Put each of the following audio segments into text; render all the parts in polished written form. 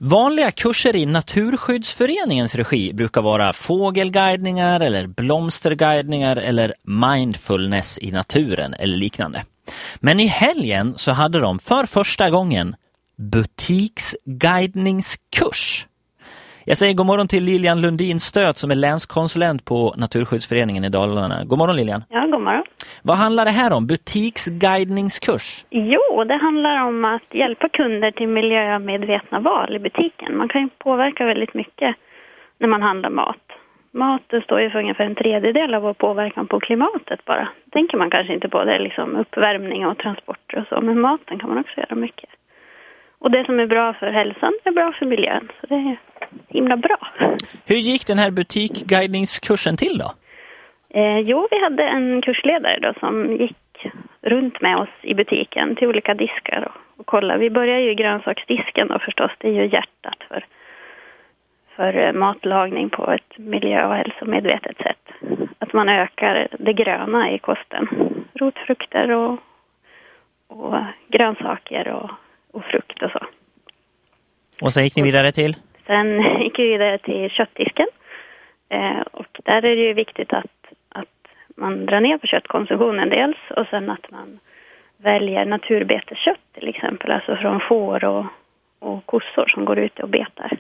Vanliga kurser i Naturskyddsföreningens regi brukar vara fågelguidningar eller blomsterguidningar eller mindfulness i naturen eller liknande. Men i helgen så hade de för första gången butiksguidningskurs. Jag säger god morgon till Lilian Lundin Stöt som är länskonsulent på Naturskyddsföreningen i Dalarna. God morgon Lilian. Ja, god morgon. Vad handlar det här om? Butiksguidningskurs? Jo, det handlar om att hjälpa kunder till miljömedvetna val i butiken. Man kan ju påverka väldigt mycket när man handlar mat. Maten står ju för ungefär 1/3 av vår påverkan på klimatet bara. Tänker man kanske inte på det, liksom uppvärmning och transporter och så. Men maten kan man också göra mycket. Och det som är bra för hälsan är bra för miljön. Så det är himla bra. Hur gick den här butikguidningskursen till då? Jo, vi hade en kursledare då som gick runt med oss i butiken till olika diskar och kolla. Vi börjar ju i grönsaksdisken då förstås. Det är ju hjärtat för matlagning på ett miljö- och hälsomedvetet sätt. Att man ökar det gröna i kosten. Rotfrukter och grönsaker och frukt och så. Och sen gick ni vidare till? Sen gick vi vidare till köttdisken. Och där är det ju viktigt att man drar ner på köttkonsumtionen dels. Och sen att man väljer naturbeteskött till exempel. Alltså från får och kossor som går ute och betar.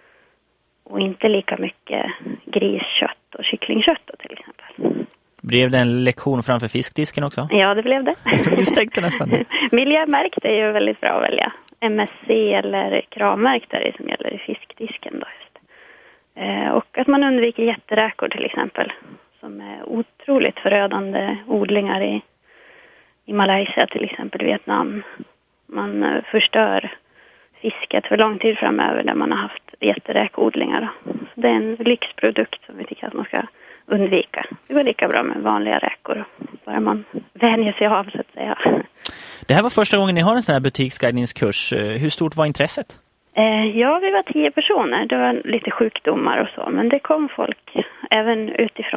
Och inte lika mycket griskött och kycklingkött till exempel. Blev det en lektion framför fiskdisken också? Ja, det blev det. Vi stänkte nästan. Miljömärkt är ju väldigt bra att välja. MSC eller kravmärkt är det som gäller i fiskdisken då just. Och att man undviker jätteräkor till exempel. Som är otroligt förödande odlingar i Malaysia till exempel, Vietnam. Man förstör fisket för lång tid framöver där man har haft jätteräkodlingar. Så det är en lyxprodukt som vi tycker att man ska undvika. Det går lika bra med vanliga räkor. Bara man vänjer sig av så att säga. Det här var första gången ni har en sån här butiksguidningskurs. Hur stort var intresset? Ja, vi var 10 personer. Det var lite sjukdomar och så. Men det kom folk även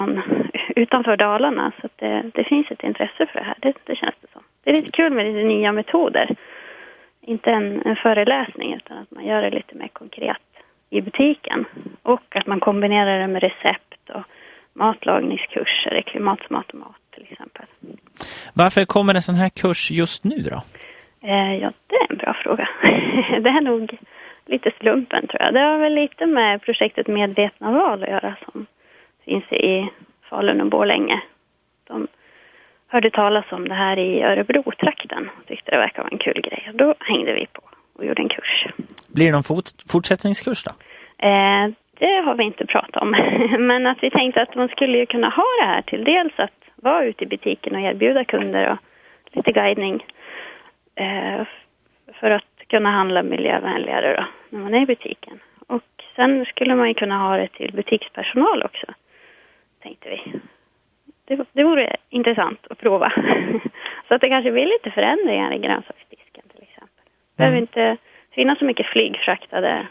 utanför Dalarna. Så att det finns ett intresse för det här. Det känns det som. Det är lite kul med lite nya metoder. Inte en föreläsning utan att man gör det lite mer konkret i butiken. Och att man kombinerar det med recept och matlagningskurser, klimatsmart mat till exempel. Varför kommer en sån här kurs just nu då? Ja, det är en bra fråga. Det är nog lite slumpen tror jag. Det har väl lite med projektet Medvetna val att göra som finns i Falun och Borlänge. De hörde talas om det här i Örebro-trakten. Tyckte det verkar vara en kul grej. Och då hängde vi på och gjorde en kurs. Blir det någon fortsättningskurs då? Det har vi inte pratat om. Men att vi tänkte att man skulle ju kunna ha det här till dels att vara ute i butiken och erbjuda kunder och lite guidning. För att kunna handla miljövänligare då, när man är i butiken. Och sen skulle man ju kunna ha det till butikspersonal också, tänkte vi. Det vore intressant att prova. Så att det kanske blir lite förändringar i grönsaksdisken till exempel. Det behöver inte finnas så mycket flygfraktade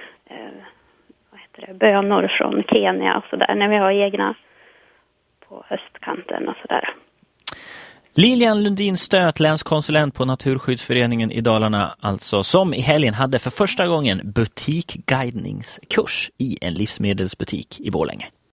bönor från Kenya och sådär när vi har egna på höstkanten och sådär. Lilian Lundin Stöt, länskonsulent på Naturskyddsföreningen i Dalarna, alltså som i helgen hade för första gången butikguidningskurs i en livsmedelsbutik i Borlänge.